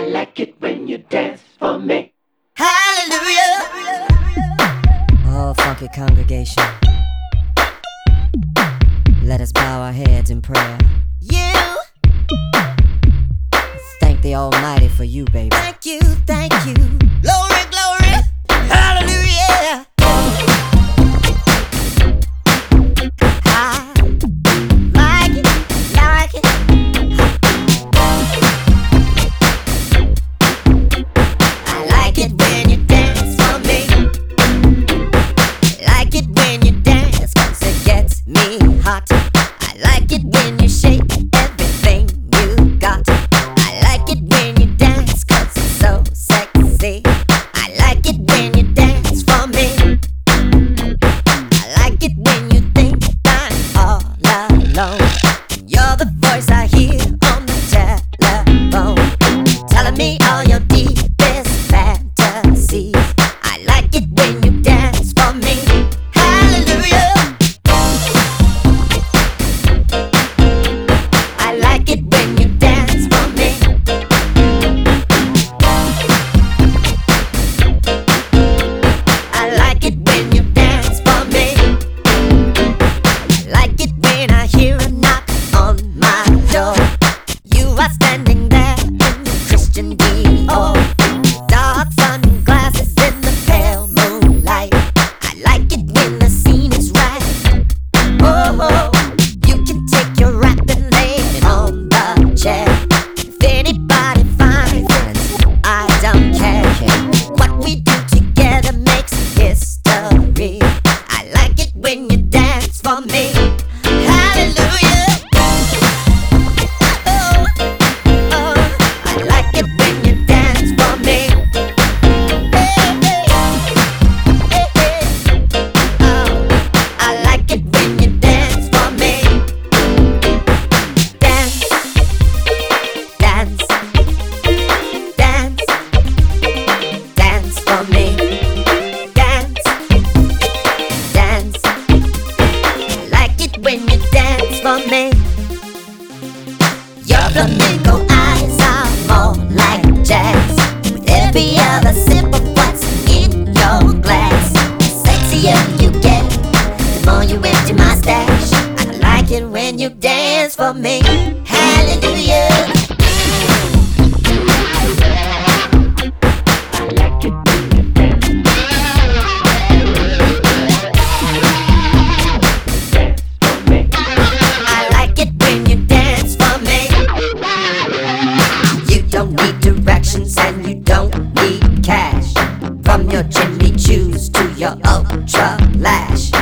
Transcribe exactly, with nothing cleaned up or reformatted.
like it when you dance for me. Hallelujah. Oh, funky congregation, let us bow our heads in prayer. You, Thank the Almighty for you, baby. thank you, thank you. Glory, glory. Hallelujah. I like it, like it. I like it when you dance for me. Like it when you dance, 'cause it gets me hot. I like it when you shake everything you got. I like it when you dance, 'cause it's so sexy. I like it when you dance for me. I like it when you think I'm all alone. You're the voice I hear on the telephone, telling me all your deepest fantasies. I like it when you dance for me. Hallelujah. I like it when you dance for me. I like it when you dance for me. I like it when I hear a knock on my door. You are standing there in your Christian Dior, dark sunglasses in the pale moonlight. I like it when the scene is right. Oh, you can take your rap and lay it on the chair. If anybody finds it, I don't care. What we do together makes history. I like it when you dance for me. Hallelujah. Oh, oh, I like it when you dance for me. Hey, hey, hey, hey. Oh, I like it when you dance for me. Dance, dance, dance, dance for me. Dance, dance. I like it when you dance for me. Your flamingo eyes are more like jazz, with every other sip of what's in your glass. The sexier you get, the more you empty my stash. I like it when you dance for me. Hallelujah. I like it when you dance. Dance for me. I like it when you dance for me. You don't need directions and you don't need cash. From your Jimmy Choos to your Ultra Lash,